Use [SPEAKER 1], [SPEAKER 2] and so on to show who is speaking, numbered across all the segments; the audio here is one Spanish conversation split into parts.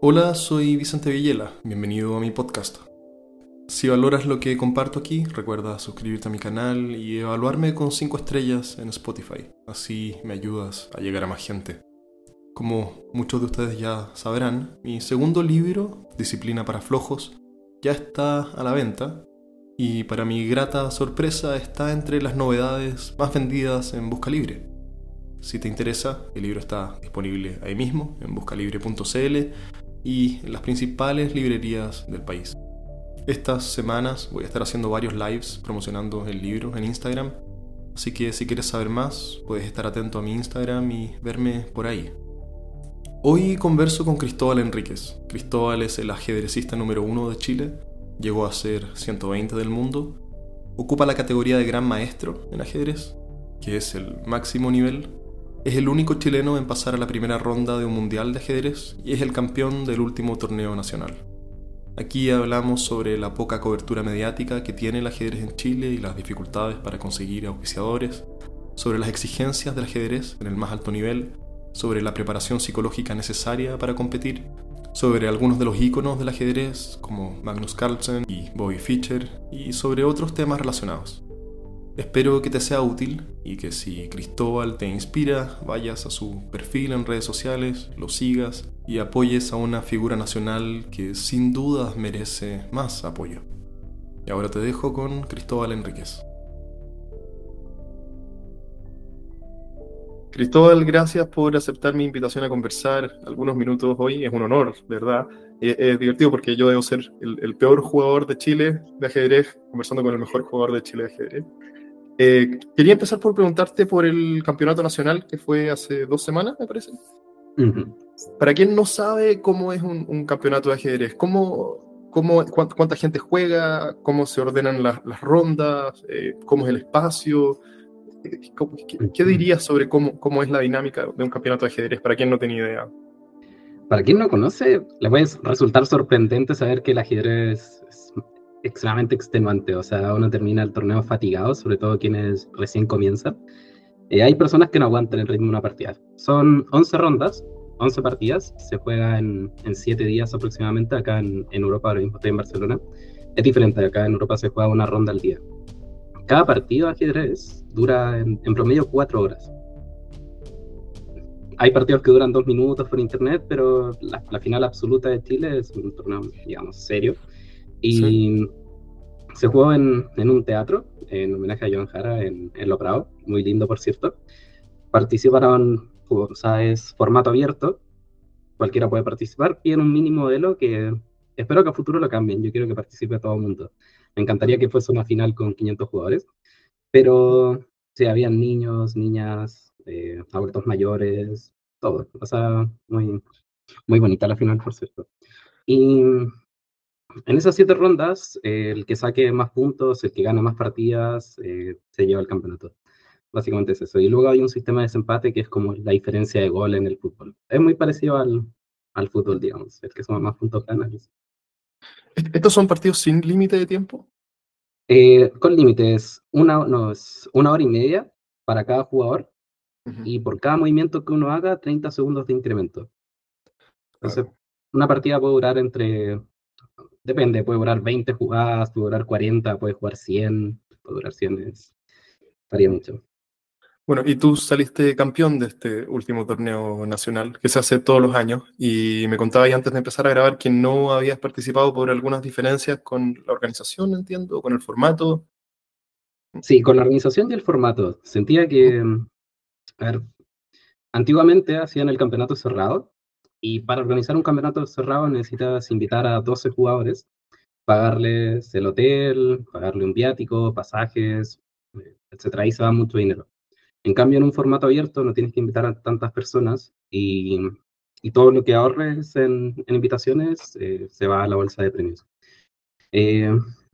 [SPEAKER 1] Hola, soy Vicente Villela, bienvenido a mi podcast. Si valoras lo que comparto aquí, recuerda suscribirte a mi canal y evaluarme con 5 estrellas en Spotify, así me ayudas a llegar a más gente. Como muchos de ustedes ya sabrán, mi segundo libro, Disciplina para Flojos, ya está a la venta y para mi grata sorpresa está entre las novedades más vendidas en Buscalibre. Si te interesa, el libro está disponible ahí mismo, en buscalibre.cl y en las principales librerías del país. Estas semanas voy a estar haciendo varios lives promocionando el libro en Instagram, así que si quieres saber más, puedes estar atento a mi Instagram y verme por ahí. Hoy converso con Cristóbal Enríquez. Cristóbal es el ajedrecista número 1 de Chile, llegó a ser 120 del mundo, ocupa la categoría de Gran Maestro en ajedrez, que es el máximo nivel. Es el único chileno en pasar a la primera ronda de un mundial de ajedrez y es el campeón del último torneo nacional. Aquí hablamos sobre la poca cobertura mediática que tiene el ajedrez en Chile y las dificultades para conseguir auspiciadores, sobre las exigencias del ajedrez en el más alto nivel, sobre la preparación psicológica necesaria para competir, sobre algunos de los íconos del ajedrez como Magnus Carlsen y Bobby Fischer y sobre otros temas relacionados. Espero que te sea útil y que si Cristóbal te inspira, vayas a su perfil en redes sociales, lo sigas y apoyes a una figura nacional que sin dudas merece más apoyo. Y ahora te dejo con Cristóbal Enríquez. Cristóbal, gracias por aceptar mi invitación a conversar algunos minutos hoy. Es un honor, de verdad. Es divertido porque yo debo ser el peor jugador de Chile de ajedrez, conversando con el mejor jugador de Chile de ajedrez. Quería empezar por preguntarte por el campeonato nacional que fue hace 2 semanas, me parece.
[SPEAKER 2] Uh-huh.
[SPEAKER 1] Para quien no sabe cómo es un campeonato de ajedrez, cuánta gente juega, cómo se ordenan las rondas, cómo es el espacio, ¿qué dirías sobre cómo es la dinámica de un campeonato de ajedrez para quien no tenía idea?
[SPEAKER 2] Para quien no conoce, le puede resultar sorprendente saber que el ajedrez es extremadamente extenuante. O sea, uno termina el torneo fatigado, sobre todo quienes recién comienzan. Hay personas que no aguantan el ritmo de una partida. Son 11 rondas, 11 partidas. Se juega en 7 días aproximadamente. Acá en Europa, ahora mismo estoy en Barcelona. Es diferente, acá en Europa se juega una ronda al día. Cada partido de ajedrez dura en promedio 4 horas. Hay partidos que duran 2 minutos por internet, pero la final absoluta de Chile es un torneo, digamos, serio. Y
[SPEAKER 1] Sí.
[SPEAKER 2] se jugó en un teatro, en homenaje a Joan Jara, en Lo Prado, muy lindo, por cierto. Participaron, o sea, es formato abierto, cualquiera puede participar, y en un mini modelo que espero que a futuro lo cambien. Yo quiero que participe todo el mundo. Me encantaría que fuese una final con 500 jugadores, pero sí, habían niños, niñas, adultos mayores, todo. O sea, muy bonita la final, por cierto. Y en esas 7 rondas, el que saque más puntos, el que gana más partidas, se lleva el campeonato. Básicamente es eso. Y luego hay un sistema de desempate que es como la diferencia de gol en el fútbol. Es muy parecido al fútbol, digamos. El que suma más puntos gana.
[SPEAKER 1] ¿Estos son partidos sin límite de tiempo?
[SPEAKER 2] Con límites, no, es 1 hora y media para cada jugador.
[SPEAKER 1] Uh-huh.
[SPEAKER 2] Y por cada movimiento que uno haga, 30 segundos de incremento. Entonces,
[SPEAKER 1] Claro.
[SPEAKER 2] una partida puede durar depende, puede durar 20 jugadas, puede durar 40, puede jugar 100, puede durar 100, varía mucho.
[SPEAKER 1] Bueno, y tú saliste campeón de este último torneo nacional que se hace todos los años y me contabas antes de empezar a grabar que no habías participado por algunas diferencias con la organización, entiendo, o con el formato.
[SPEAKER 2] Sí, con la organización y el formato, sentía que, a ver, antiguamente hacían el campeonato cerrado y para organizar un campeonato cerrado necesitas invitar a 12 jugadores, pagarles el hotel, pagarle un viático, pasajes, etcétera. Ahí se va mucho dinero. En cambio, en un formato abierto no tienes que invitar a tantas personas y todo lo que ahorres en invitaciones se va a la bolsa de premios. Eh,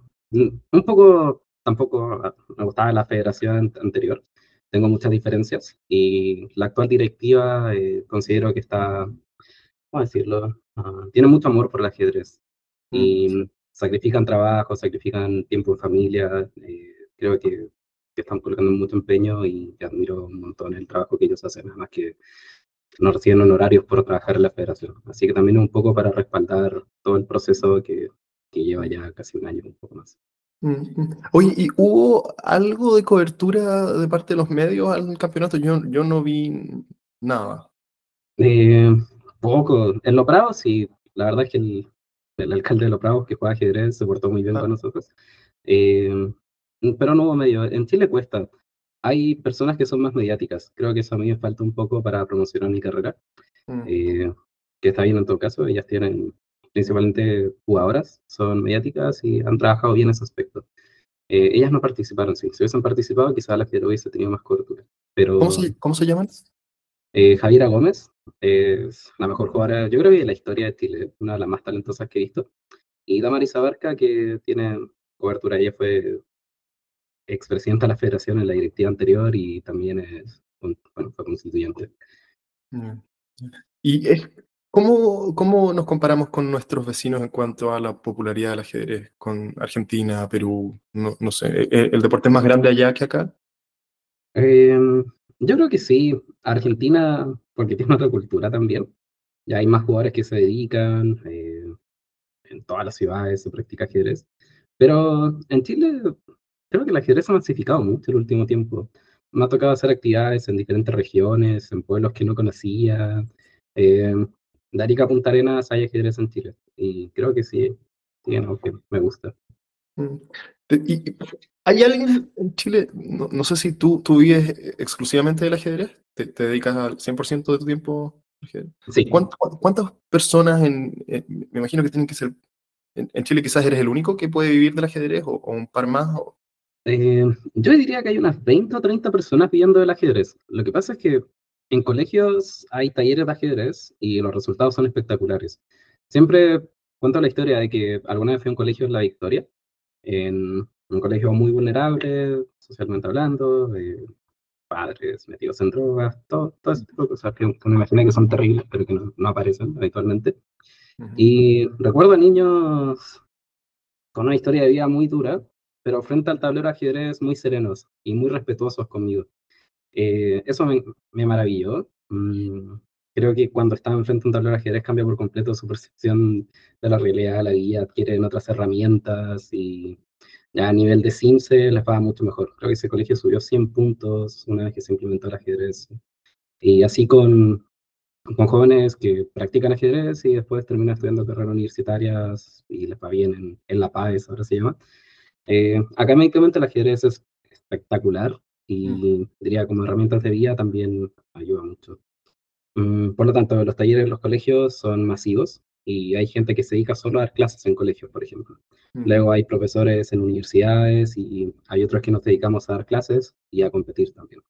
[SPEAKER 2] un poco, tampoco me gustaba la federación anterior. Tengo muchas diferencias y la actual directiva considero que está, ¿cómo decirlo? Tiene mucho amor por el ajedrez
[SPEAKER 1] Mm.
[SPEAKER 2] y sacrifican trabajo, sacrifican tiempo en familia. Creo que están colocando mucho empeño y admiro un montón el trabajo que ellos hacen, además que no reciben honorarios por trabajar en la federación. Así que también es un poco para respaldar todo el proceso que lleva ya casi un año, un poco más.
[SPEAKER 1] Oye, ¿y hubo algo de cobertura de parte de los medios al campeonato? Yo no vi nada.
[SPEAKER 2] Eh, Poco. En Los Prados, sí, la verdad es que el alcalde de Los Prados, que juega ajedrez, se portó muy bien con
[SPEAKER 1] Ah,
[SPEAKER 2] nosotros. Eh, pero no hubo medio. En Chile cuesta. Hay personas que son más mediáticas. Creo que eso a mí me falta un poco para promocionar mi carrera.
[SPEAKER 1] mm,
[SPEAKER 2] eh, que está bien en todo caso. Ellas tienen, principalmente jugadoras, son mediáticas y han trabajado bien ese aspecto. Ellas no participaron, sí. Si hubiesen participado, quizás la que hubiese tenido más cobertura. Pero
[SPEAKER 1] cómo se llaman?
[SPEAKER 2] Javiera Gómez es la mejor jugadora, yo creo que de la historia de Chile, una de las más talentosas que he visto. Y Damaris Abarca, que tiene cobertura, ella fue expresidenta de la federación en la directiva anterior y también bueno, fue constituyente.
[SPEAKER 1] Mm. ¿Y cómo nos comparamos con nuestros vecinos en cuanto a la popularidad del ajedrez? Con Argentina, Perú, no sé, ¿el deporte es más grande allá que acá?
[SPEAKER 2] Eh, yo creo que sí, Argentina, porque tiene otra cultura también, ya hay más jugadores que se dedican, en todas las ciudades se practica ajedrez, pero en Chile creo que el ajedrez se ha masificado mucho el último tiempo. Me ha tocado hacer actividades en diferentes regiones, en pueblos que no conocía. Eh, de Arica a Punta Arenas hay ajedrez en Chile, y creo que sí, sí, no, que me gusta.
[SPEAKER 1] Mm. ¿Hay alguien en Chile, no sé si tú vives exclusivamente del ajedrez? ¿Te dedicas al 100% de tu tiempo al ajedrez?
[SPEAKER 2] Sí.
[SPEAKER 1] ¿Cuántas personas me imagino que tienen que ser, en Chile quizás eres el único que puede vivir del ajedrez o un par más?
[SPEAKER 2] Yo diría que hay unas 20 o 30 personas viviendo del ajedrez. Lo que pasa es que en colegios hay talleres de ajedrez y los resultados son espectaculares. Siempre cuento la historia de que alguna vez fui a un colegio en La Victoria, en un colegio muy vulnerable, socialmente hablando, de padres metidos en drogas, todo ese tipo de cosas que uno imagina que son terribles, pero que no aparecen habitualmente.
[SPEAKER 1] Ujú,
[SPEAKER 2] Y recuerdo a niños con una historia de vida muy dura, pero frente al tablero de ajedrez muy serenos y muy respetuosos conmigo. Eso me maravilló. Creo que cuando están frente a un tablero de ajedrez cambia por completo su percepción de la realidad, de la vida, adquieren otras herramientas y ya a nivel de CIMSE les va mucho mejor. Creo que ese colegio subió 100 puntos una vez que se implementó el ajedrez. Y así con jóvenes que practican ajedrez y después terminan estudiando carreras universitarias y les va bien en la PAES, ahora se llama. Académicamente el ajedrez es espectacular
[SPEAKER 1] mm,
[SPEAKER 2] y diría como herramientas de vida también ayuda mucho. Por lo tanto, los talleres en los colegios son masivos y hay gente que se dedica solo a dar clases en colegios, por ejemplo.
[SPEAKER 1] mm,
[SPEAKER 2] Luego hay profesores en universidades y hay otros que nos dedicamos a dar clases y a competir también.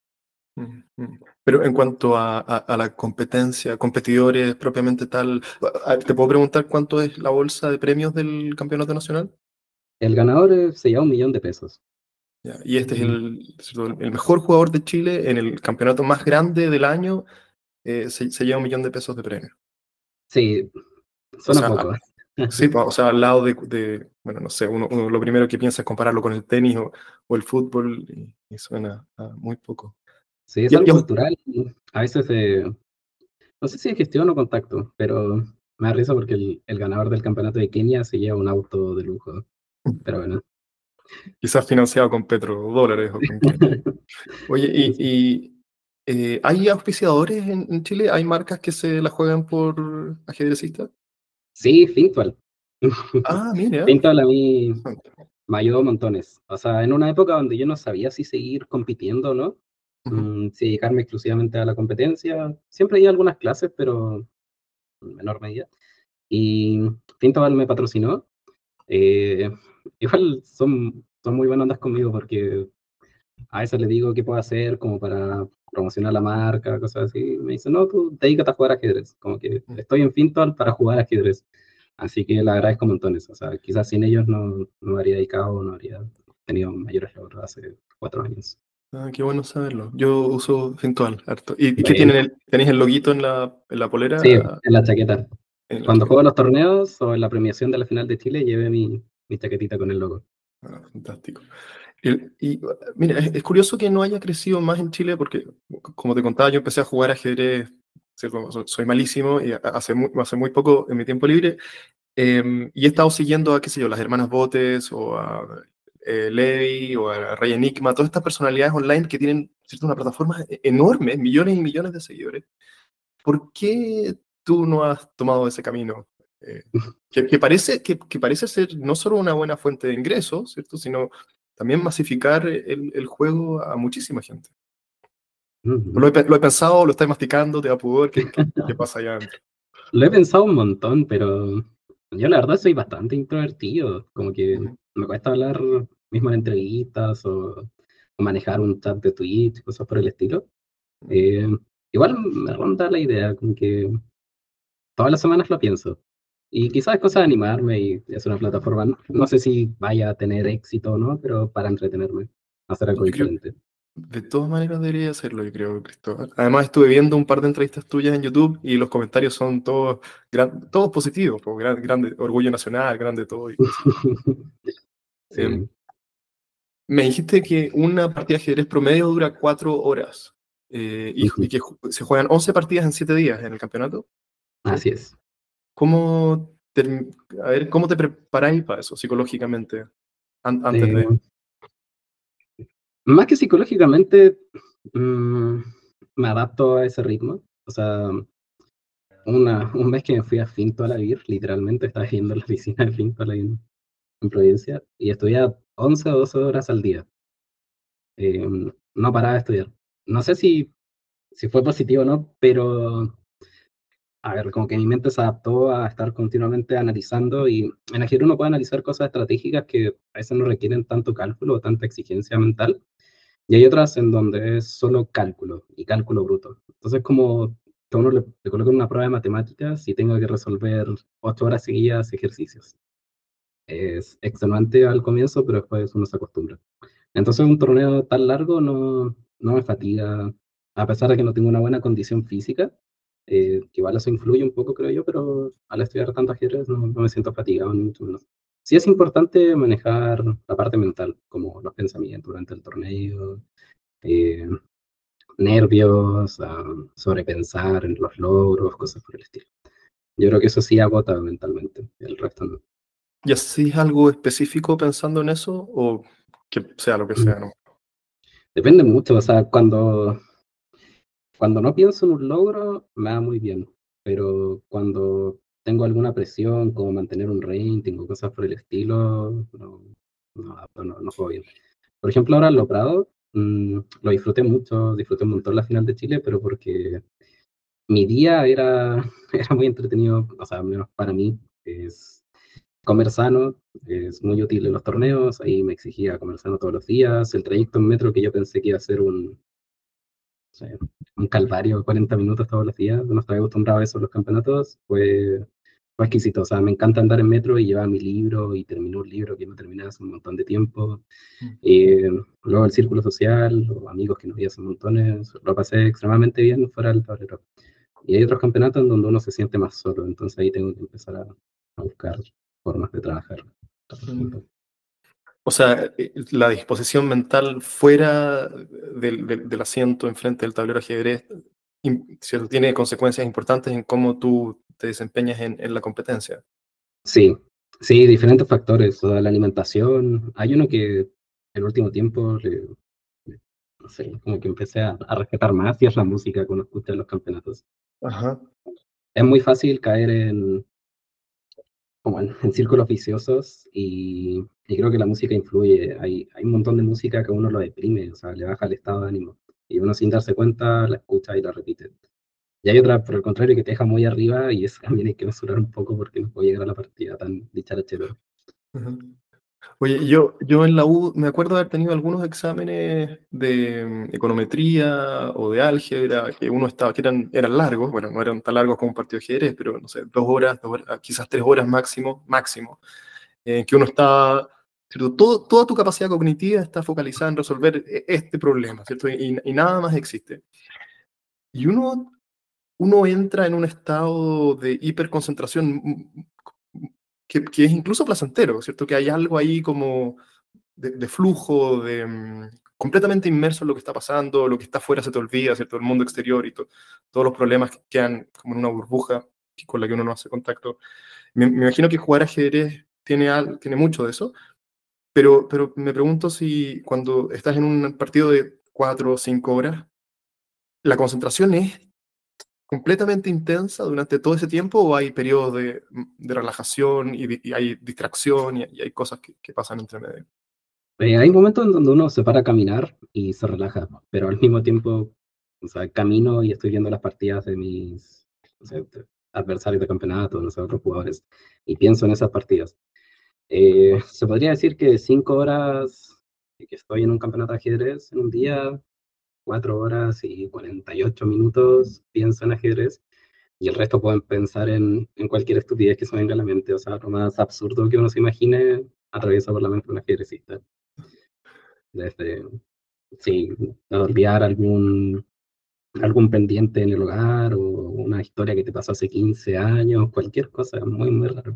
[SPEAKER 1] Pero en cuanto a la competencia, competidores propiamente tal, ¿te puedo preguntar cuánto es la bolsa de premios del campeonato nacional?
[SPEAKER 2] El ganador se lleva 1 millón de pesos.
[SPEAKER 1] Ya, y este es
[SPEAKER 2] Mm,
[SPEAKER 1] ¿cierto? El mejor jugador de Chile en el campeonato más grande del año, se lleva 1 millón de pesos de premio.
[SPEAKER 2] Sí,
[SPEAKER 1] O
[SPEAKER 2] suena
[SPEAKER 1] sea,
[SPEAKER 2] poco.
[SPEAKER 1] sí, o sea, al lado bueno, no sé, uno lo primero que piensa es compararlo con el tenis o el fútbol y suena a muy poco.
[SPEAKER 2] Sí, es
[SPEAKER 1] Y,
[SPEAKER 2] algo
[SPEAKER 1] y-
[SPEAKER 2] cultural. Y a veces, no sé si es gestión o contacto, pero me da risa porque el ganador del campeonato de Kenia se lleva un auto de lujo. Pero bueno.
[SPEAKER 1] Quizás financiado con petrodólares o con qué. Oye, ¿hay auspiciadores en Chile? ¿Hay marcas que se la juegan por ajedrecistas?
[SPEAKER 2] Sí, Fintual.
[SPEAKER 1] Ah, mira.
[SPEAKER 2] Fintual a mí me ayudó montones. O sea, en una época donde yo no sabía si seguir compitiendo o no,
[SPEAKER 1] Ujú,
[SPEAKER 2] si dedicarme exclusivamente a la competencia, siempre di algunas clases, pero en menor medida. Y Fintual me patrocinó. Eh, Igual son muy buenas ondas conmigo porque a veces le digo qué puedo hacer como para promocionar la marca, cosas así. Y me dice, no, tú dedícate a jugar ajedrez. Como que
[SPEAKER 1] ujú.
[SPEAKER 2] estoy en Fintual para jugar ajedrez. Así que le agradezco montones. O sea, quizás sin ellos no me habría dedicado, no habría tenido mayores logros hace 4 años.
[SPEAKER 1] Ah, qué bueno saberlo. Yo uso Fintual, harto. ¿Y qué
[SPEAKER 2] Bueno,
[SPEAKER 1] tienen tenéis el loguito en la
[SPEAKER 2] sí,
[SPEAKER 1] polera?
[SPEAKER 2] en la chaqueta.
[SPEAKER 1] En la
[SPEAKER 2] Cuando juego
[SPEAKER 1] chaqueta.
[SPEAKER 2] los torneos o en la premiación de la final de Chile, llevé mi chaquetita con el logo.
[SPEAKER 1] Ah, fantástico. Mira, es curioso que no haya crecido más en Chile porque, como te contaba, yo empecé a jugar ajedrez ¿cierto? Soy malísimo y hace muy poco en mi tiempo libre. Y he estado siguiendo a, qué sé yo, las hermanas Botes o a Levi o a Rey Enigma, todas estas personalidades online que tienen, ¿cierto?, una plataforma enorme, millones y millones de seguidores. ¿Por qué tú no has tomado ese camino? Eh, que parece ser no solo una buena fuente de ingresos, ¿cierto?, sino también masificar el juego a muchísima gente.
[SPEAKER 2] Ujú.
[SPEAKER 1] Lo he pensado, lo estás masticando, te da pudor, ¿qué pasa allá adentro?
[SPEAKER 2] Lo he pensado un montón, pero yo la verdad soy bastante introvertido, como que
[SPEAKER 1] Ujú.
[SPEAKER 2] me cuesta hablar mismo en entrevistas o manejar un chat de Twitch, cosas por el estilo. Eh, Igual me ronda la idea, como que todas las semanas lo pienso. Y quizás es cosa de animarme y es una plataforma, no sé si vaya a tener éxito o no, pero para entretenerme, hacer algo
[SPEAKER 1] Yo creo,
[SPEAKER 2] diferente.
[SPEAKER 1] de todas maneras debería hacerlo, yo creo, Cristóbal. Además estuve viendo un par de entrevistas tuyas en YouTube y los comentarios son todos, todos positivos, pues, grande orgullo nacional, grande todo y cosas. Em,
[SPEAKER 2] Sí,
[SPEAKER 1] Me dijiste que una partida de ajedrez promedio dura 4 horas y
[SPEAKER 2] ujú,
[SPEAKER 1] que se juegan 11 partidas en 7 días en el campeonato.
[SPEAKER 2] así es.
[SPEAKER 1] ¿Cómo, a ver, ¿cómo te preparáis para eso psicológicamente antes
[SPEAKER 2] Eh,
[SPEAKER 1] de...?
[SPEAKER 2] Más que psicológicamente, mm, me adapto a ese ritmo. O sea, un mes que me fui a Finto a la Vir, literalmente estaba yendo a la piscina de Finto a la en Providencia y estudiaba 11 o 12 horas al día. Eh, no paraba de estudiar. No sé si fue positivo o no, pero a ver, como que mi mente se adaptó a estar continuamente analizando y en ajedrez uno puede analizar cosas estratégicas que a veces no requieren tanto cálculo o tanta exigencia mental. Y hay otras en donde es solo cálculo y cálculo bruto. Entonces, como que a uno le colocan una prueba de matemáticas y tengo que resolver 8 horas seguidas ejercicios. Es extenuante al comienzo, pero después uno se acostumbra. Entonces, un torneo tan largo no me fatiga, a pesar de que no tengo una buena condición física, que igual eso influye un poco, creo yo, pero al estudiar tanto ajedrez no me siento fatigado, ni mucho menos. Sí es importante manejar la parte mental, como los pensamientos durante el torneo, eh, nervios, sobrepensar en los logros, cosas por el estilo. Yo creo que eso sí agota mentalmente, el resto no.
[SPEAKER 1] ¿Y así es algo específico pensando en eso o que sea lo que sea, no?
[SPEAKER 2] Depende mucho, o sea, cuando no pienso en un logro, me va muy bien, pero cuando tengo alguna presión, como mantener un rating o cosas por el estilo, no juego bien. Por ejemplo, ahora en Lo Prado, lo disfruté mucho, disfruté un montón la final de Chile, pero porque mi día era muy entretenido, o sea, al menos para mí, es comer sano, es muy útil en los torneos, ahí me exigía comer sano todos los días, el trayecto en metro que yo pensé que iba a ser sea, un calvario, 40 minutos todos los días, no estaba acostumbrado a eso en los campeonatos, fue exquisito, o sea, me encanta andar en metro y llevar mi libro y terminar un libro que no terminé hace un montón de tiempo,
[SPEAKER 1] Mm.
[SPEAKER 2] y luego el círculo social, los amigos que no vi hace montones, lo pasé extremadamente bien fuera del tablero. Y hay otros campeonatos en donde uno se siente más solo, entonces ahí tengo que empezar a buscar formas de trabajar.
[SPEAKER 1] Mm. O sea, la disposición mental fuera del asiento enfrente del tablero de ajedrez, ¿cierto?, tiene consecuencias importantes en cómo tú te desempeñas en la competencia.
[SPEAKER 2] Sí, sí, diferentes factores, toda la alimentación. Hay uno que el último tiempo, no sé, como que empecé a respetar más y es la música que uno escucha en los campeonatos.
[SPEAKER 1] Ajá.
[SPEAKER 2] Es muy fácil caer como en círculos viciosos y creo que la música influye. Hay un montón de música que a uno lo deprime, o sea, le baja el estado de ánimo. Y uno sin darse cuenta la escucha y la repite. Y hay otra, por el contrario, que te deja muy arriba y eso también hay que mesurar un poco porque no puede llegar a la partida tan dicharachero.
[SPEAKER 1] Ajá. Oye, yo en la U me acuerdo de haber tenido algunos exámenes de econometría o de álgebra que uno estaba, que eran largos, bueno, no eran tan largos como un partido de ajedrez, pero no sé, 2 horas, quizás 3 horas máximo, que uno está, ¿cierto? Toda tu capacidad cognitiva está focalizada en resolver este problema, ¿cierto? Y nada más existe. Y uno entra en un estado de hiperconcentración que es incluso placentero, ¿cierto? Que hay algo ahí como de flujo, completamente inmerso en lo que está pasando, lo que está afuera se te olvida, ¿cierto? El mundo exterior y todos los problemas que quedan como en una burbuja con la que uno no hace contacto. Me imagino que jugar ajedrez tiene mucho de eso, pero me pregunto si cuando estás en un partido de 4 o 5 horas, la concentración es completamente intensa durante todo ese tiempo o hay periodos de relajación y hay distracción y hay cosas que pasan entre medio.
[SPEAKER 2] Hay momentos en donde uno se para a caminar y se relaja, pero al mismo tiempo, o sea, camino y estoy viendo las partidas de mis, o sea, adversarios de campeonato, no sé, otros jugadores, y pienso en esas partidas. Se podría decir que 5 horas que estoy en un campeonato de ajedrez en un día, 4 horas y 48 minutos pienso en ajedrez, y el resto pueden pensar en cualquier estupidez que se venga a la mente, o sea, lo más absurdo que uno se imagine atraviesa por la mente de un ajedrecista. Desde, sí, olvidar algún pendiente en el hogar o una historia que te pasó hace 15 años, cualquier cosa, muy, muy raro.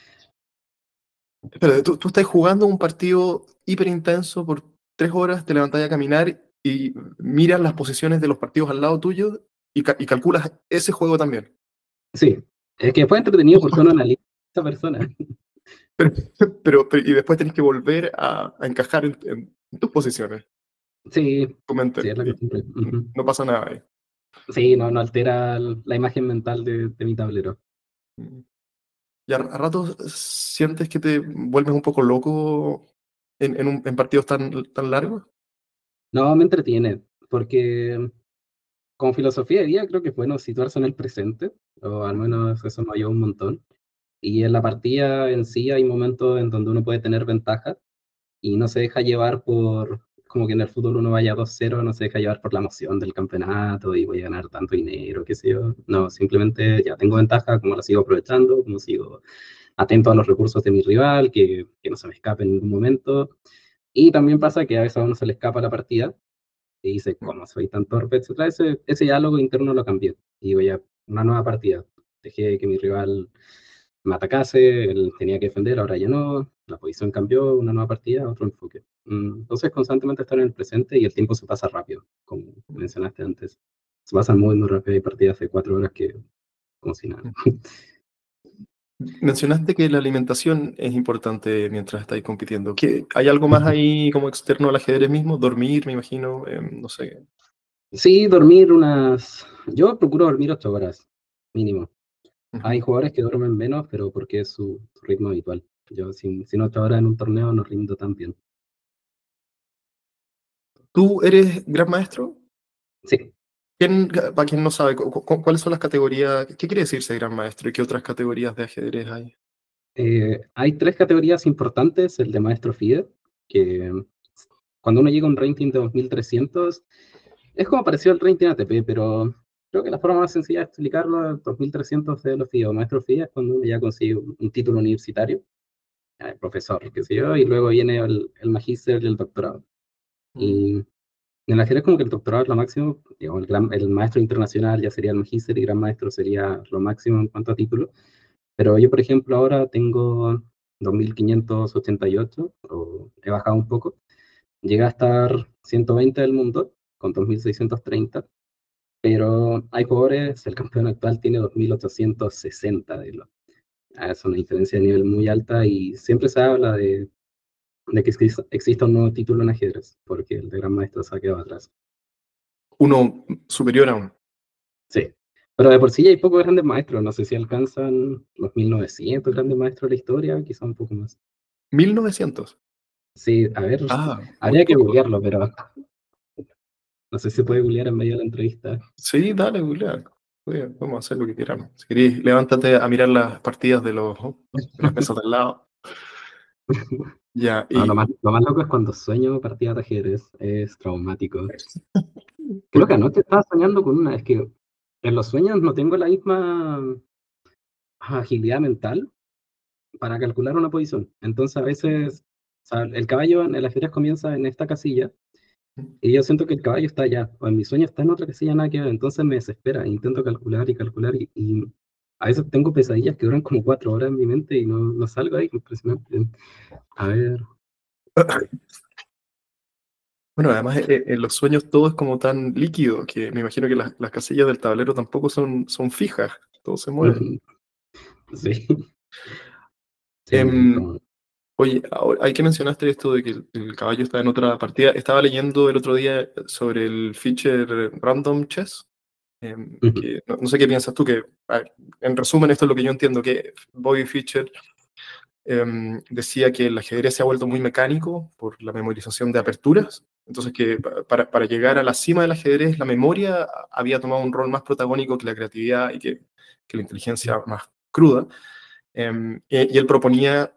[SPEAKER 1] Pero tú estás jugando un partido hiper intenso por 3 horas, te levantás a caminar y miras las posiciones de los partidos al lado tuyo y calculas ese juego también.
[SPEAKER 2] Sí, es que fue entretenido porque uno analiza a esa persona.
[SPEAKER 1] Pero, y después tenés que volver a encajar en tus posiciones,
[SPEAKER 2] Sí,
[SPEAKER 1] tu
[SPEAKER 2] sí,
[SPEAKER 1] mente.
[SPEAKER 2] es la
[SPEAKER 1] Y
[SPEAKER 2] costumbre. Ujú.
[SPEAKER 1] no pasa nada ahí.
[SPEAKER 2] Sí, no, no altera la imagen mental de mi tablero.
[SPEAKER 1] Y a ratos sientes que te vuelves un poco loco en partidos tan largos.
[SPEAKER 2] No, me entretiene, porque como filosofía de vida creo que es bueno situarse en el presente, o al menos eso me ayuda un montón. Y en la partida en sí hay momentos en donde uno puede tener ventaja y no se deja llevar por, como que en el fútbol uno vaya 2-0, no se deja llevar por la emoción del campeonato y voy a ganar tanto dinero, qué sé yo. No, simplemente ya tengo ventaja, como la sigo aprovechando, como sigo atento a los recursos de mi rival, que no se me escape en ningún momento. Y también pasa que a veces a uno se le escapa la partida y dice, ¿cómo soy tan torpe? Etcétera. Ese diálogo interno lo cambié y voy a una nueva partida. Dejé que mi rival me atacase, él tenía que defender, ahora ya no, la posición cambió, una nueva partida, otro enfoque. Entonces, constantemente estar en el presente y el tiempo se pasa rápido, como mencionaste antes. Se pasan muy, muy rápido, hay partidas de 4 horas que como si nada.
[SPEAKER 1] Mencionaste que la alimentación es importante mientras estáis compitiendo. ¿Hay algo más ahí como externo al ajedrez mismo? Dormir, me imagino, no sé.
[SPEAKER 2] Sí, dormir yo procuro dormir 8 horas, mínimo. Hay
[SPEAKER 1] Ujú.
[SPEAKER 2] jugadores que duermen menos, pero porque es su ritmo habitual. Yo sin 8 horas en un torneo no rindo tan bien.
[SPEAKER 1] ¿Tú eres gran maestro?
[SPEAKER 2] Sí,
[SPEAKER 1] Para quien no sabe, ¿cuáles son las categorías? ¿Qué quiere decir ser gran maestro y qué otras categorías de ajedrez hay?
[SPEAKER 2] hay 3 categorías importantes, el de maestro FIDE, que cuando uno llega a un ranking de 2300, es como parecido al ranking ATP, pero creo que la forma más sencilla de explicarlo, 2300 de los FIDE o maestro FIDE, es cuando uno ya consigue un título universitario, profesor, qué sé yo, y luego viene el magíster y el doctorado.
[SPEAKER 1] Mm.
[SPEAKER 2] Y en el ajedrez como que el doctorado es lo máximo, digamos, el maestro internacional ya sería el magíster y gran maestro sería lo máximo en cuanto a título. Pero yo, por ejemplo, ahora tengo 2588, o he bajado un poco. Llegué a estar 120 del mundo, con 2630, pero hay jugadores, el campeón actual tiene 2860 es una diferencia de nivel muy alta y siempre se habla de que exista un nuevo título en ajedrez, porque el de Gran Maestro se ha quedado atrás.
[SPEAKER 1] Uno superior a uno.
[SPEAKER 2] Sí, pero de por sí ya hay pocos grandes maestros, no sé si alcanzan los 1900 grandes maestros de la historia, quizá un poco más.
[SPEAKER 1] 1900.
[SPEAKER 2] Sí, a ver,
[SPEAKER 1] Muy
[SPEAKER 2] habría que
[SPEAKER 1] poco.
[SPEAKER 2] googlearlo, pero no sé si se puede googlear en medio de la entrevista.
[SPEAKER 1] Sí, dale, Julián. Vamos a hacer lo que queramos. Si querés, levántate a mirar las partidas de las mesas del lado. Ya,
[SPEAKER 2] No,
[SPEAKER 1] y
[SPEAKER 2] lo más loco es cuando sueño partidas de ajedrez, es traumático. Creo
[SPEAKER 1] ¿por
[SPEAKER 2] que
[SPEAKER 1] qué?
[SPEAKER 2] anoche estaba soñando con es que en los sueños no tengo la misma agilidad mental para calcular una posición. Entonces a veces, o sea, el caballo en el ajedrez comienza en esta casilla y yo siento que el caballo está allá, o en mi sueño está en otra casilla, nada que ver, entonces me desespera, intento calcular y calcular y a veces tengo pesadillas que duran como 4 horas en mi mente y no salgo ahí, impresionante. A ver,
[SPEAKER 1] Bueno, además en los sueños todo es como tan líquido que me imagino que las casillas del tablero tampoco son fijas, todo se mueve.
[SPEAKER 2] Ujú. Sí, sí, muy
[SPEAKER 1] Em,
[SPEAKER 2] incómodo.
[SPEAKER 1] Oye, hay que mencionaste esto de que el caballo está en otra partida. Estaba leyendo el otro día sobre el feature Random Chess,
[SPEAKER 2] Ujú,
[SPEAKER 1] que no sé qué piensas tú, que en resumen esto es lo que yo entiendo, que Bobby Fischer decía que el ajedrez se ha vuelto muy mecánico por la memorización de aperturas, entonces que para llegar a la cima del ajedrez la memoria había tomado un rol más protagónico que la creatividad y que la inteligencia más cruda. Y él proponía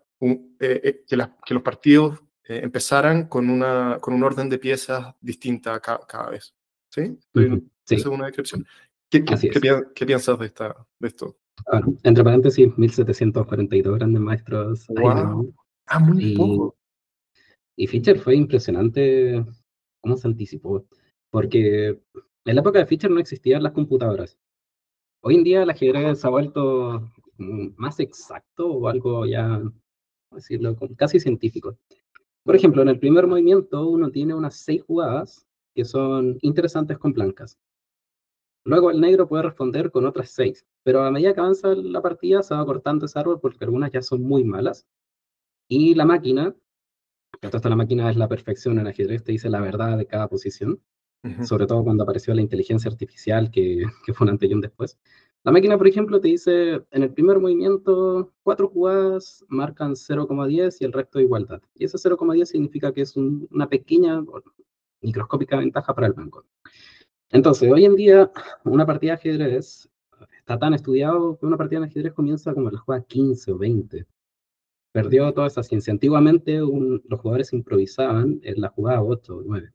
[SPEAKER 1] que los partidos empezaran con un orden de piezas distinta cada vez. ¿Sí?
[SPEAKER 2] ujú.
[SPEAKER 1] ¿Esa
[SPEAKER 2] Sí,
[SPEAKER 1] es una descripción? ¿Qué, qué,
[SPEAKER 2] así
[SPEAKER 1] qué
[SPEAKER 2] es.
[SPEAKER 1] pi- qué piensas de esto?
[SPEAKER 2] Bueno, entre paréntesis, 1742 grandes maestros hay en el
[SPEAKER 1] ¡Wow!
[SPEAKER 2] mundo.
[SPEAKER 1] Ah, muy
[SPEAKER 2] Y,
[SPEAKER 1] poco.
[SPEAKER 2] y Fischer fue impresionante cómo se anticipó, porque en la época de Fischer no existían las computadoras. Hoy en día el ajedrez se ha vuelto más exacto o algo ya, ¿cómo decirlo, casi científico. Por ejemplo, en el primer movimiento uno tiene unas 6 jugadas que son interesantes con blancas. Luego el negro puede responder con otras 6, pero a medida que avanza la partida se va cortando ese árbol porque algunas ya son muy malas. Y la máquina, que hasta la máquina es la perfección en ajedrez, te dice la verdad de cada posición,
[SPEAKER 1] Ujú.
[SPEAKER 2] sobre todo cuando apareció la inteligencia artificial, que fue un antes y un después. La máquina, por ejemplo, te dice, en el primer movimiento, 4 jugadas marcan 0,10 y el resto de igualdad. Y ese 0,10 significa que es una pequeña, microscópica ventaja para el blanco. Entonces, hoy en día, una partida de ajedrez está tan estudiado que una partida de ajedrez comienza como en la jugada 15 o 20. Perdió toda esa ciencia. Antiguamente los jugadores improvisaban en la jugada 8 o 9.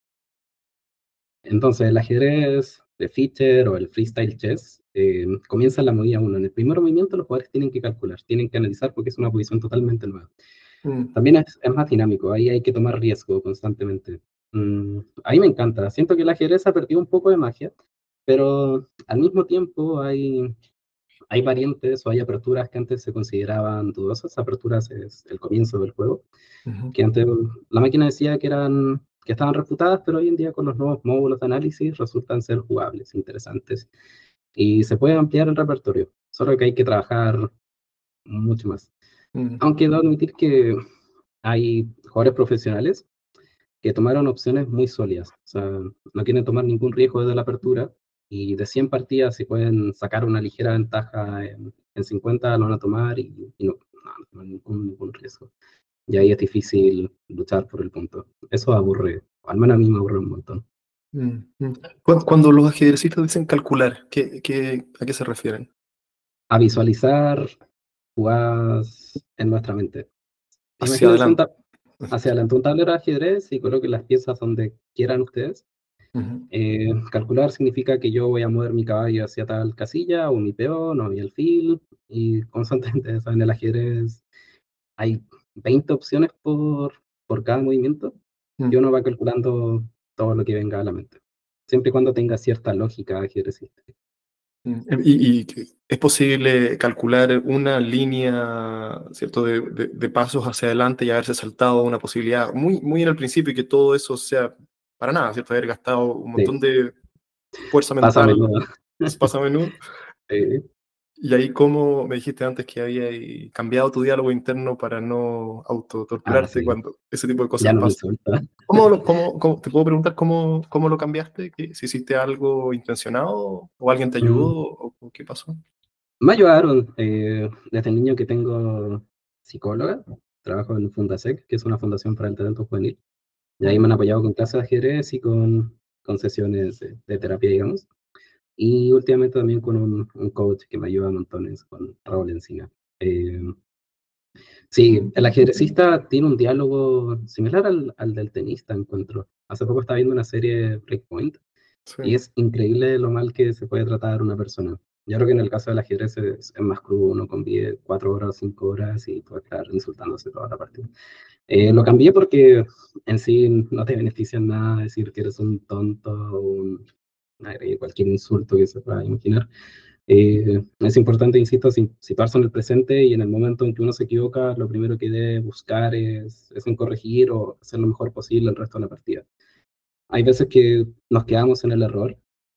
[SPEAKER 2] Entonces, el ajedrez de Fischer o el freestyle chess comienza en la movida 1. En el primer movimiento los jugadores tienen que calcular, tienen que analizar porque es una posición totalmente nueva.
[SPEAKER 1] Mm,
[SPEAKER 2] También es más dinámico, ahí hay que tomar riesgo constantemente. A mí me encanta, siento que el ajedrez ha perdido un poco de magia, pero al mismo tiempo hay variantes o hay aperturas que antes se consideraban dudosas. Aperturas es el comienzo del juego,
[SPEAKER 1] ujú,
[SPEAKER 2] que antes la máquina decía que estaban refutadas, pero hoy en día con los nuevos módulos de análisis resultan ser jugables, interesantes, y se puede ampliar el repertorio, solo que hay que trabajar mucho más.
[SPEAKER 1] mm,
[SPEAKER 2] Aunque debo admitir que hay jugadores profesionales que tomaron opciones muy sólidas, o sea, no quieren tomar ningún riesgo desde la apertura, y de 100 partidas, si pueden sacar una ligera ventaja en 50, lo van a tomar y no hay ningún riesgo. Y ahí es difícil luchar por el punto. Eso aburre, o al menos a mí me aburre un montón.
[SPEAKER 1] mm, mm. Cuando los ajedrecistas dicen calcular, ¿a qué se refieren?
[SPEAKER 2] A visualizar jugadas en nuestra mente.
[SPEAKER 1] Hacia
[SPEAKER 2] Imagínense
[SPEAKER 1] adelante.
[SPEAKER 2] hacia adelante un tablero de ajedrez y coloquen las piezas donde quieran ustedes.
[SPEAKER 1] Ujú,
[SPEAKER 2] Calcular significa que yo voy a mover mi caballo hacia tal casilla, o mi peón, o mi alfil, y constantemente, ¿saben? En el ajedrez hay 20 opciones por cada movimiento, y
[SPEAKER 1] mm.
[SPEAKER 2] uno va calculando todo lo que venga a la mente, siempre y cuando tenga cierta lógica ajedrecista.
[SPEAKER 1] Y es posible calcular una línea, ¿cierto?, de pasos hacia adelante y haberse saltado una posibilidad muy en el principio y que todo eso sea para nada, ¿cierto? Haber gastado un
[SPEAKER 2] Sí,
[SPEAKER 1] montón de fuerza
[SPEAKER 2] pasa a
[SPEAKER 1] mental,
[SPEAKER 2] menudo.
[SPEAKER 1] se pasa a menudo.
[SPEAKER 2] Eh,
[SPEAKER 1] Y ahí, como me dijiste antes que había cambiado tu diálogo interno para no autotorturarte
[SPEAKER 2] sí,
[SPEAKER 1] cuando ese tipo de cosas
[SPEAKER 2] ya no me
[SPEAKER 1] pasan.
[SPEAKER 2] insulta.
[SPEAKER 1] Te puedo preguntar cómo lo cambiaste? ¿Si hiciste algo intencionado o alguien te ayudó
[SPEAKER 2] Mm,
[SPEAKER 1] o qué pasó?
[SPEAKER 2] Me ayudaron desde niño que tengo psicóloga, trabajo en Fundasec, que es una fundación para el talento juvenil. Y ahí me han
[SPEAKER 1] Mm,
[SPEAKER 2] apoyado con clases de ajedrez y con sesiones de terapia, digamos. Y últimamente también con un coach que me ayuda montones, con Raúl Encina. Eh, sí, el ajedrecista tiene un diálogo similar al del tenista, encuentro. Hace poco estaba viendo una serie Breakpoint
[SPEAKER 1] sí.
[SPEAKER 2] y es increíble lo mal que se puede tratar a una persona. Yo creo que en el caso del ajedrez es más crudo, uno convive 4 horas, 5 horas y puede estar insultándose toda la partida. Lo cambié porque en sí no te beneficia en nada decir que eres un tonto o agregué cualquier insulto que se pueda imaginar. Es importante, insisto, situarse en el presente y en el momento en que uno se equivoca, lo primero que debe buscar es en corregir o hacer lo mejor posible el resto de la partida. hay veces que nos quedamos en el error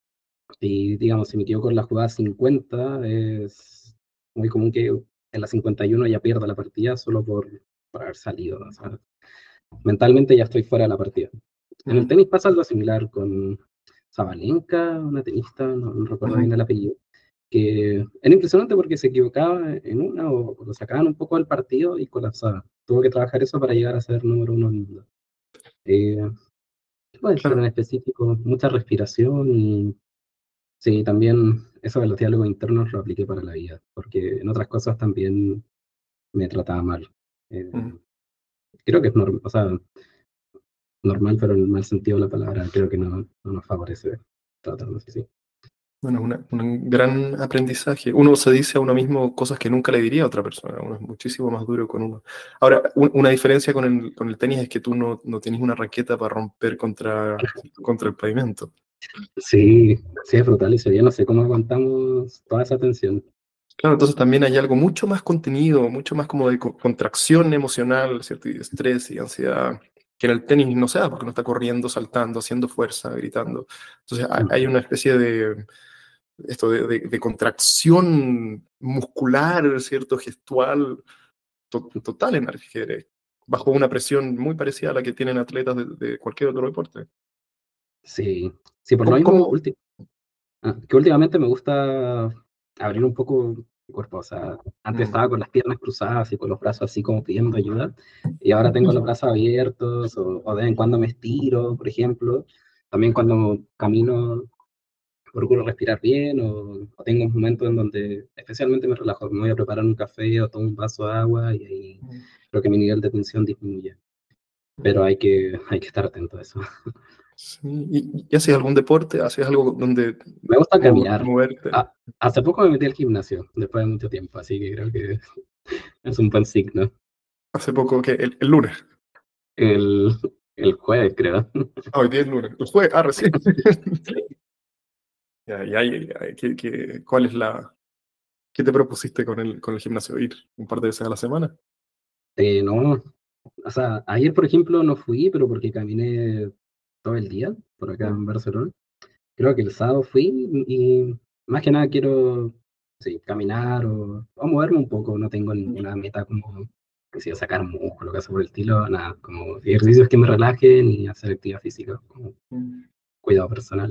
[SPEAKER 2] y, digamos, si me equivoco en la jugada 50, es muy común que en la 51 ya pierda la partida solo por haber salido. O sea, mentalmente ya estoy fuera de la partida. En el
[SPEAKER 1] Mm,
[SPEAKER 2] tenis pasa algo similar con Sabalenka, una tenista, no recuerdo bien
[SPEAKER 1] ujú.
[SPEAKER 2] el apellido, que era impresionante porque se equivocaba en una o lo sacaban un poco del partido y colapsaba. Tuvo que trabajar eso para llegar a ser número uno del mundo. Eh, puede ser en
[SPEAKER 1] Claro.
[SPEAKER 2] específico mucha respiración y sí, también eso de los diálogos internos lo apliqué para la vida, porque en otras cosas también me trataba mal. Eh,
[SPEAKER 1] Mm.
[SPEAKER 2] creo que es normal, o sea, normal, pero en el mal sentido de la palabra, creo que no nos favorece tratarnos así.
[SPEAKER 1] Bueno, un gran aprendizaje. Uno se dice a uno mismo cosas que nunca le diría a otra persona. Uno es muchísimo más duro con uno. Ahora, una diferencia con el tenis es que tú no tienes una raqueta para romper contra el pavimento.
[SPEAKER 2] Sí, sí, es brutal y yo no sé cómo aguantamos toda esa tensión.
[SPEAKER 1] Claro, entonces también hay algo mucho más contenido, mucho más como de contracción emocional, ¿cierto? Y de estrés y ansiedad, que en el tenis no se da, porque uno está corriendo, saltando, haciendo fuerza, gritando. Entonces hay una especie de, esto de contracción muscular, ¿cierto? Gestual, total en ajedrez, bajo una presión muy parecida a la que tienen atletas de cualquier otro deporte.
[SPEAKER 2] Sí, sí, por lo
[SPEAKER 1] ¿Cómo,
[SPEAKER 2] mismo,
[SPEAKER 1] cómo?
[SPEAKER 2] que últimamente me gusta abrir un poco el cuerpo. O sea, antes
[SPEAKER 1] Mm.
[SPEAKER 2] estaba con las piernas cruzadas y con los brazos así como pidiendo ayuda, y ahora tengo los brazos abiertos, o de vez en cuando me estiro, por ejemplo. También cuando camino procuro respirar bien, o tengo un momento en donde especialmente me relajo, me voy a preparar un café o tomo un vaso de agua y ahí creo que mi nivel de tensión disminuye. Pero hay que estar atento a eso.
[SPEAKER 1] Sí. ¿Y haces algún deporte? ¿Haces algo donde
[SPEAKER 2] Me gusta caminar.
[SPEAKER 1] moverte?
[SPEAKER 2] Ah, hace poco me metí al gimnasio, después de mucho tiempo, así que creo que es un buen signo.
[SPEAKER 1] Hace poco, que el lunes.
[SPEAKER 2] El, el jueves, creo.
[SPEAKER 1] Ah, hoy día es lunes. El jueves, recién.
[SPEAKER 2] Sí.
[SPEAKER 1] Ya, ¿cuál es qué te propusiste con el gimnasio? ¿Ir un par de veces a la semana?
[SPEAKER 2] No, o sea, ayer, por ejemplo, no fui, pero porque caminé todo el día por acá
[SPEAKER 1] Mm,
[SPEAKER 2] en Barcelona. Creo que el sábado fui y más que nada quiero, sí, caminar o moverme un poco. No tengo ninguna meta como, que sea sacar músculo, cosas por el estilo, nada, como ejercicios que me relajen y hacer actividad física, como
[SPEAKER 1] mm.
[SPEAKER 2] cuidado personal,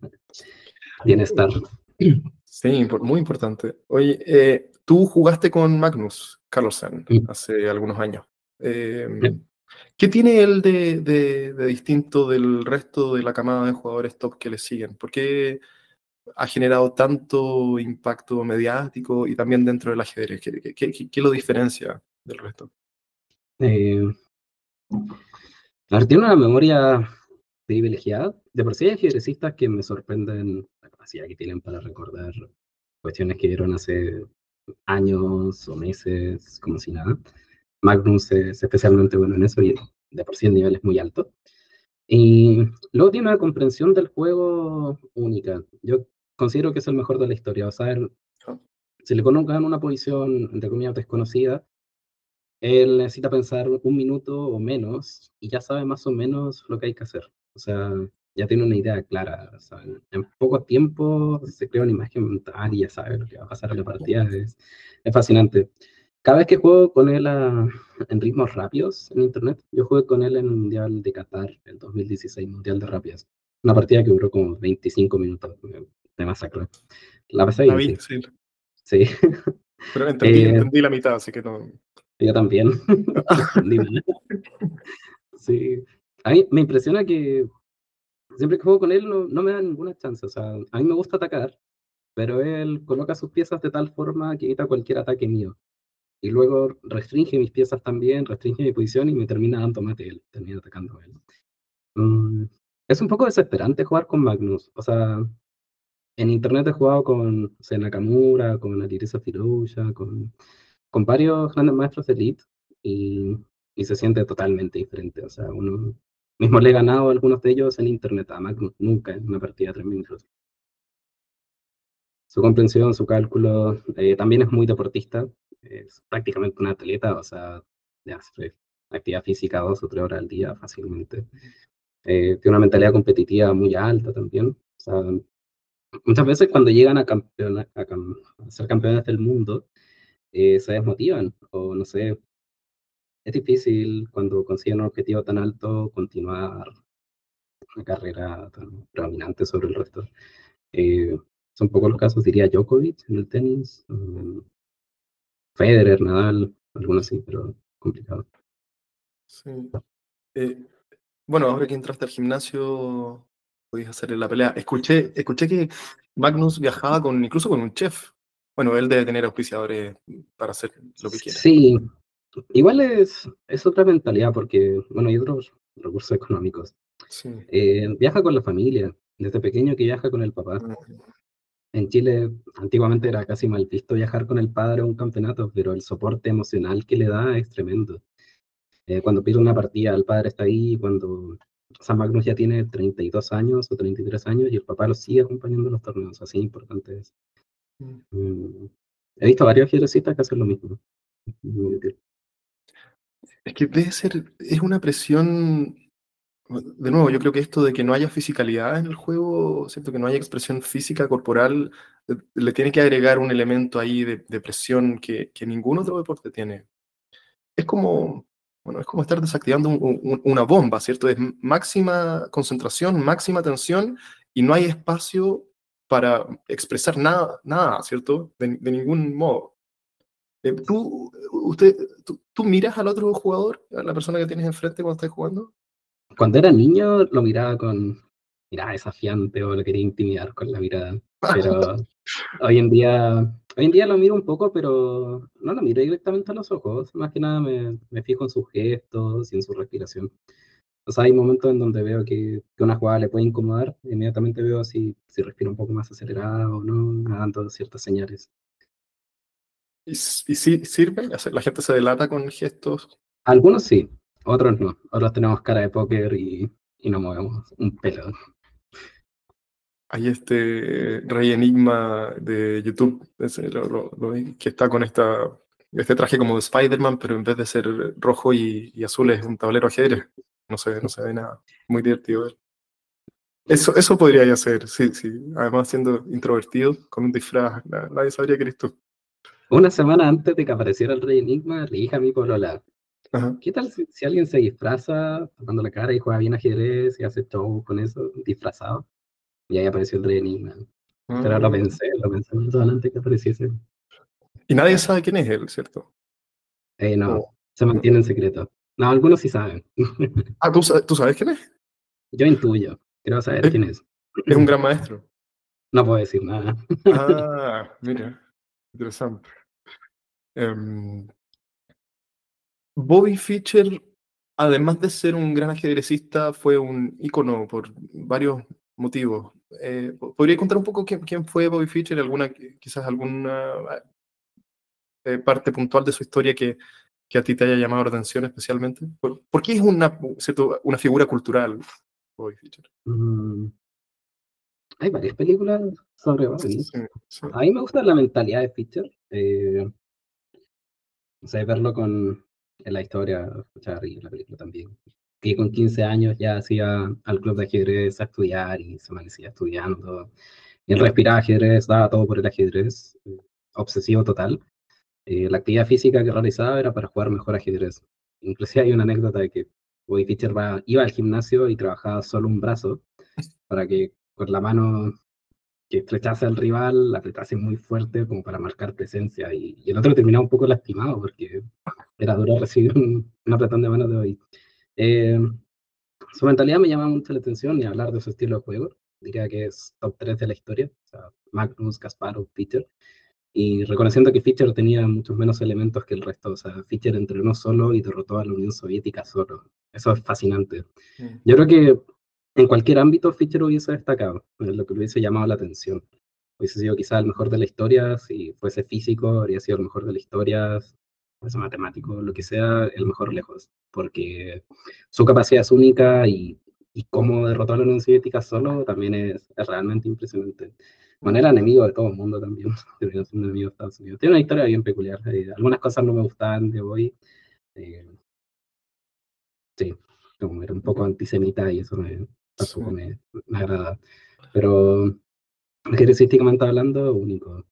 [SPEAKER 2] bienestar.
[SPEAKER 1] Sí, muy importante. Oye, tú jugaste con Magnus Carlsen
[SPEAKER 2] Mm.
[SPEAKER 1] hace algunos años. Eh, ¿Qué tiene él de distinto del resto de la camada de jugadores top que le siguen? ¿Por qué ha generado tanto impacto mediático y también dentro del ajedrez? ¿Qué lo diferencia del resto?
[SPEAKER 2] Eh, a ver, tiene una memoria privilegiada. De por sí hay ajedrecistas que me sorprenden la capacidad que tienen para recordar cuestiones que vieron hace años o meses, como si nada. Magnus es especialmente bueno en eso y de por sí el nivel es muy alto. Y luego tiene una comprensión del juego única. Yo considero que es el mejor de la historia. O sea, si le colocan una posición, entre comillas, desconocida, él necesita pensar un minuto o menos y ya sabe más o menos lo que hay que hacer. O sea, ya tiene una idea clara. O sea, en poco tiempo se crea una imagen mental y ya sabe lo que va a pasar en la partida. Es fascinante. Cada vez que juego con él en ritmos rápidos en internet, yo jugué con él en el Mundial de Qatar, el 2016, Mundial de Rápidas. Una partida que duró como 25 minutos de masacre. La pasé
[SPEAKER 1] La
[SPEAKER 2] bien,
[SPEAKER 1] vi,
[SPEAKER 2] sí.
[SPEAKER 1] sí.
[SPEAKER 2] Sí.
[SPEAKER 1] Pero entendí,
[SPEAKER 2] Eh,
[SPEAKER 1] entendí la mitad, así que no.
[SPEAKER 2] yo también. Entendí mal. Sí. A mí me impresiona que siempre que juego con él no me da ninguna chance. O sea, a mí me gusta atacar, pero él coloca sus piezas de tal forma que evita cualquier ataque mío. Y luego restringe mis piezas también, restringe mi posición y me termina dando mate él, termina atacando él. Mm, es un poco desesperante jugar con Magnus. O sea, en internet he jugado con, o sea, Nakamura, con Alireza Firouzja, con varios grandes maestros de Elite y se siente totalmente diferente. O sea, uno mismo le he ganado a algunos de ellos en internet, a Magnus nunca en una partida de 3 minutos. Su comprensión, su cálculo, también es muy deportista, es prácticamente un atleta, o sea, ya hace actividad física 2 o 3 horas al día fácilmente. Tiene una mentalidad competitiva muy alta también. O sea, muchas veces cuando llegan a ser campeones del mundo, se desmotivan o no sé, es difícil cuando consiguen un objetivo tan alto continuar una carrera tan predominante sobre el resto. Eh, Son pocos los casos, diría Djokovic en el tenis, Federer, Nadal, algunos sí, pero complicado.
[SPEAKER 1] Sí. Eh, bueno, ahora que entraste al gimnasio, podéis hacer la pelea. Escuché que Magnus viajaba incluso con un chef. Bueno, él debe tener auspiciadores para hacer lo que quiera.
[SPEAKER 2] Sí, igual es otra mentalidad porque, bueno, hay otros recursos económicos.
[SPEAKER 1] Sí.
[SPEAKER 2] Viaja con la familia, desde pequeño que viaja con el papá. En Chile, antiguamente era casi mal visto viajar con el padre a un campeonato, pero el soporte emocional que le da es tremendo. Cuando pierde una partida, el padre está ahí, cuando San Magnus ya tiene 32 años o 33 años y el papá lo sigue acompañando en los torneos, así importante es.
[SPEAKER 1] Mm.
[SPEAKER 2] Mm, He visto varios ajedrecistas que hacen lo mismo. Muy útil.
[SPEAKER 1] Es que es una presión. De nuevo, yo creo que esto de que no haya fisicalidad en el juego, ¿cierto? Que no haya expresión física corporal, le tiene que agregar un elemento ahí de presión que ningún otro deporte tiene. Es como, bueno, es como estar desactivando una bomba, ¿cierto? Es máxima concentración, máxima tensión y no hay espacio para expresar nada, ¿cierto? De ningún modo. ¿Tú miras al otro jugador, a la persona que tienes enfrente cuando estás jugando?
[SPEAKER 2] Cuando era niño lo miraba con mirada desafiante o lo quería intimidar con la mirada, pero hoy en día lo miro un poco, pero no lo miro directamente a los ojos, más que nada me fijo en sus gestos y en su respiración. O sea, hay momentos en donde veo que una jugada le puede incomodar, inmediatamente veo si respira un poco más acelerada o no, me dan todas ciertas señales.
[SPEAKER 1] Y sí, sirve, la gente se delata con gestos.
[SPEAKER 2] Algunos sí, otros no. Otros tenemos cara de póker y no movemos un pelo.
[SPEAKER 1] Hay este Rey Enigma de YouTube, lo vi, que está con este traje como de Spider-Man, pero en vez de ser rojo y azul es un tablero ajedrez. No se ve nada. Muy divertido ver. Eso podría hacer, sí, sí. Además, siendo introvertido, con un disfraz, nadie sabría que eres tú.
[SPEAKER 2] Una semana antes de que apareciera el Rey Enigma, le dije a mi polola,
[SPEAKER 1] Ajá.
[SPEAKER 2] ¿qué tal si alguien se disfraza, tapando la cara y juega bien ajedrez y hace show con eso, disfrazado? Y ahí apareció el Rey Enigma. Pero
[SPEAKER 1] Mm.
[SPEAKER 2] lo pensé mucho antes que apareciese.
[SPEAKER 1] Y nadie sabe quién es él, ¿cierto?
[SPEAKER 2] No,
[SPEAKER 1] O-
[SPEAKER 2] se mantiene en secreto. No, algunos sí saben.
[SPEAKER 1] ¿tú sabes quién es?
[SPEAKER 2] Yo intuyo, quiero saber
[SPEAKER 1] Es,
[SPEAKER 2] quién es.
[SPEAKER 1] es un gran maestro.
[SPEAKER 2] No puedo decir nada.
[SPEAKER 1] Ah, mira, interesante. Em, Bobby Fischer, además de ser un gran ajedrecista, fue un ícono por varios motivos. ¿Podría contar un poco quién fue Bobby Fischer? Quizás alguna parte puntual de su historia que a ti te haya llamado la atención especialmente? ¿Por qué es una figura cultural, Bobby Fischer?
[SPEAKER 2] Mm, Hay varias películas sobre Bobby.
[SPEAKER 1] Sí, sí.
[SPEAKER 2] A mí me gusta la mentalidad de Fischer. O sea, verlo en la historia, escuchar y en la película también. Que con 15 años ya hacía al club de ajedrez a estudiar y se amanecía estudiando. Y él respiraba ajedrez, daba todo por el ajedrez, obsesivo total. La actividad física que realizaba era para jugar mejor ajedrez. Inclusive hay una anécdota de que Bobby Fischer iba al gimnasio y trabajaba solo un brazo para que con la mano que estrechase al rival, la apretase muy fuerte como para marcar presencia. Y el otro terminaba un poco lastimado porque era duro recibir un apretón de manos de hoy. Eh, Su mentalidad me llama mucho la atención y hablar de su estilo de juego. Diría que es top 3 de la historia. O sea, Magnus, Kasparov, Fischer. Y reconociendo que Fischer tenía muchos menos elementos que el resto. O sea, Fischer entrenó solo y derrotó a la Unión Soviética solo. Eso es fascinante.
[SPEAKER 1] Mm.
[SPEAKER 2] Yo creo que en cualquier ámbito Fischer hubiese destacado, en lo que le hubiese llamado la atención. Hubiese sido quizá el mejor de la historia, si fuese físico, habría sido el mejor de la historia, fuese matemático, lo que sea, el mejor lejos, porque su capacidad es única y cómo derrotó a la Unión Soviética solo también es realmente impresionante. Bueno, era enemigo de todo el mundo también, terminó siendo enemigo de Estados Unidos. Tiene una historia bien peculiar, algunas cosas no me gustaban de hoy, eh, sí. como era un poco antisemita y eso
[SPEAKER 1] Sí.
[SPEAKER 2] tampoco me agrada. Pero ajedrecísticamente hablando, único.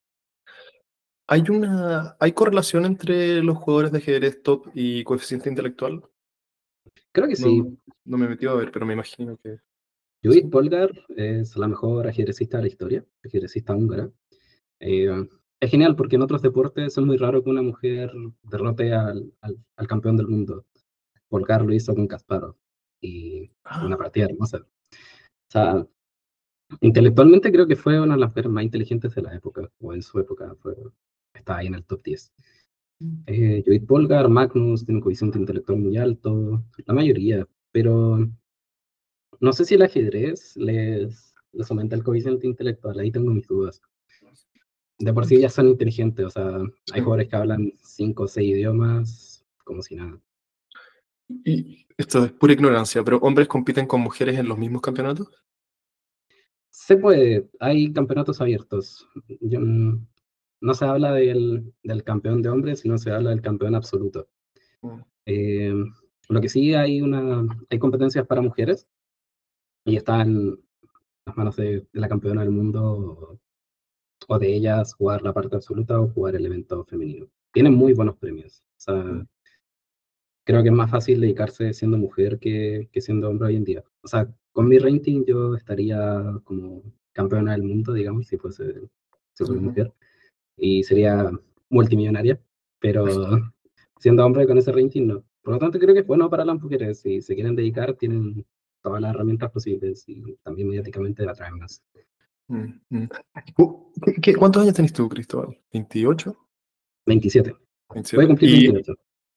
[SPEAKER 1] ¿Hay correlación entre los jugadores de ajedrez top y coeficiente intelectual?
[SPEAKER 2] Creo que
[SPEAKER 1] No,
[SPEAKER 2] sí.
[SPEAKER 1] no me he metido a ver, pero me imagino que
[SPEAKER 2] Judith
[SPEAKER 1] sí.
[SPEAKER 2] Polgar es la mejor ajedrecista de la historia, ajedrecista húngara. Eh, es genial porque en otros deportes es muy raro que una mujer derrote al campeón del mundo. Polgar lo hizo con Kasparov y una
[SPEAKER 1] Ah,
[SPEAKER 2] partida hermosa. O sea, intelectualmente creo que fue una de las mujeres más inteligentes de la época, o en su época estaba ahí en el top 10. Judith Polgar, Magnus, tiene un coeficiente intelectual muy alto, la mayoría, pero no sé si el ajedrez les aumenta el coeficiente intelectual, ahí tengo mis dudas. De por sí ya son inteligentes, o sea, hay
[SPEAKER 1] sí.
[SPEAKER 2] jugadores que hablan 5 o 6 idiomas como si nada.
[SPEAKER 1] Y esto es pura ignorancia, pero ¿hombres compiten con mujeres en los mismos campeonatos?
[SPEAKER 2] Se puede, hay campeonatos abiertos. No se habla del campeón de hombres, sino se habla del campeón absoluto.
[SPEAKER 1] Mm,
[SPEAKER 2] Eh, lo que sí hay competencias para mujeres y está en las manos de la campeona del mundo o de ellas jugar la parte absoluta o jugar el evento femenino. Tienen muy buenos premios. O sea,
[SPEAKER 1] mm,
[SPEAKER 2] creo que es más fácil dedicarse siendo mujer que siendo hombre hoy en día. O sea, con mi rating yo estaría como campeona del mundo, digamos, si fuera
[SPEAKER 1] ujú.
[SPEAKER 2] mujer, y sería multimillonaria, pero siendo hombre con ese rating no. Por lo tanto, creo que es bueno para las mujeres. Si se quieren dedicar, tienen todas las herramientas posibles y también mediáticamente atraen más.
[SPEAKER 1] Mm, mm. ¿Cuántos años tenés tú, Cristóbal? ¿28?
[SPEAKER 2] 27. Voy a
[SPEAKER 1] 27.
[SPEAKER 2] cumplir 28.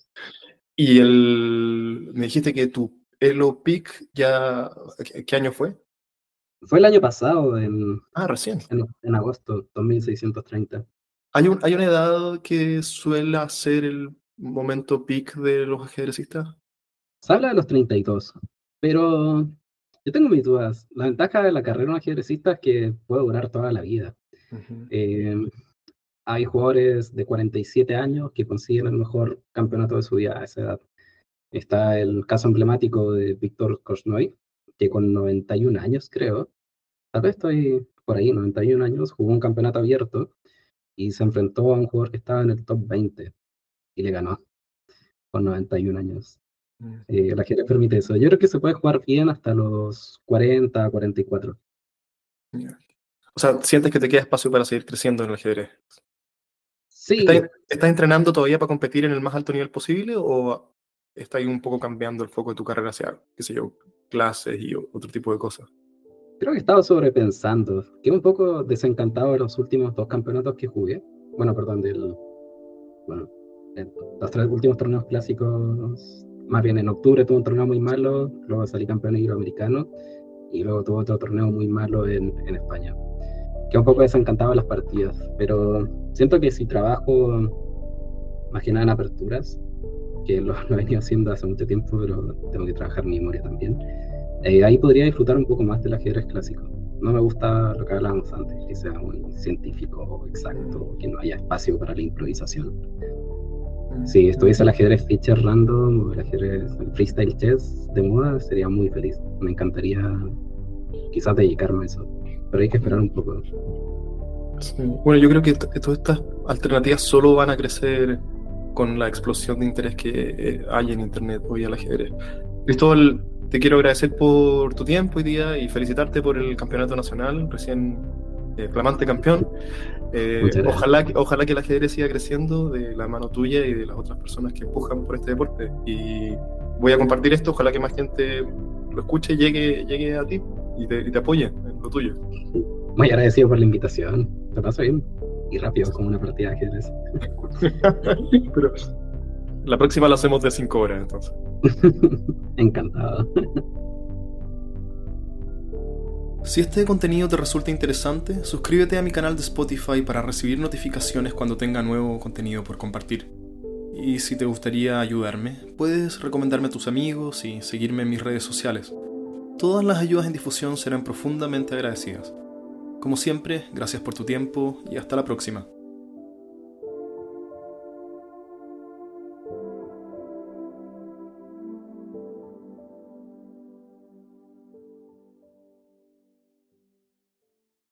[SPEAKER 1] Me dijiste que tu Elo Peak ya, ¿qué año fue?
[SPEAKER 2] Fue el año pasado,
[SPEAKER 1] Ah, recién.
[SPEAKER 2] en agosto, 2630.
[SPEAKER 1] ¿Hay una edad que suele ser el momento peak de los ajedrecistas?
[SPEAKER 2] Se habla de los 32, pero yo tengo mis dudas. La ventaja de la carrera de un ajedrecista es que puede durar toda la vida.
[SPEAKER 1] Ujú,
[SPEAKER 2] Eh, hay jugadores de 47 años que consiguen el mejor campeonato de su vida a esa edad. Está el caso emblemático de Víctor Korchnoi, que con 91 años, creo, tal vez estoy por ahí, 91 años, jugó un campeonato abierto y se enfrentó a un jugador que estaba en el top 20 y le ganó con 91 años.
[SPEAKER 1] mm,
[SPEAKER 2] El ajedrez permite eso. Yo creo que se puede jugar bien hasta los 40, 44.
[SPEAKER 1] ya. O sea, ¿sientes que te queda espacio para seguir creciendo en el ajedrez?
[SPEAKER 2] Sí,
[SPEAKER 1] ¿Estás entrenando todavía para competir en el más alto nivel posible o estás ahí un poco cambiando el foco de tu carrera hacia, qué sé yo, clases y otro tipo de cosas?
[SPEAKER 2] creo que estaba sobrepensando. Quedé un poco desencantado de los últimos 2 campeonatos que jugué. Bueno, perdón, bueno, los 3 últimos torneos clásicos. Más bien en octubre tuve un torneo muy malo, luego salí campeón iberoamericano y luego tuve otro torneo muy malo en España. Quedé un poco desencantado de las partidas, pero siento que si trabajo más que nada en aperturas, que lo he venido haciendo hace mucho tiempo, pero tengo que trabajar mi memoria también. Ahí podría disfrutar un poco más del ajedrez clásico. No me gusta lo que hablábamos antes, que sea muy científico o exacto, que no haya espacio para la improvisación. Si estuviese el ajedrez feature random o el freestyle chess de moda, sería muy feliz. Me encantaría quizás dedicarme a eso, pero hay que esperar un poco.
[SPEAKER 1] Sí. Bueno, yo creo que todas estas alternativas solo van a crecer con la explosión de interés que hay en Internet hoy al ajedrez. Cristóbal, te quiero agradecer por tu tiempo hoy día y felicitarte por el campeonato nacional, recién flamante campeón.
[SPEAKER 2] Muchas gracias.
[SPEAKER 1] Ojalá que el ajedrez siga creciendo de la mano tuya y de las otras personas que empujan por este deporte. Y voy a compartir esto, ojalá que más gente lo escuche y llegue a ti y te apoye en lo tuyo.
[SPEAKER 2] Muy agradecido por la invitación. Te paso bien y rápido como una partida de ajedrez.
[SPEAKER 1] Pero la próxima la hacemos de 5 horas, entonces.
[SPEAKER 2] Encantado.
[SPEAKER 1] Si este contenido te resulta interesante, suscríbete a mi canal de Spotify para recibir notificaciones cuando tenga nuevo contenido por compartir. Y si te gustaría ayudarme, puedes recomendarme a tus amigos y seguirme en mis redes sociales. Todas las ayudas en difusión serán profundamente agradecidas. Como siempre, gracias por tu tiempo y hasta la próxima.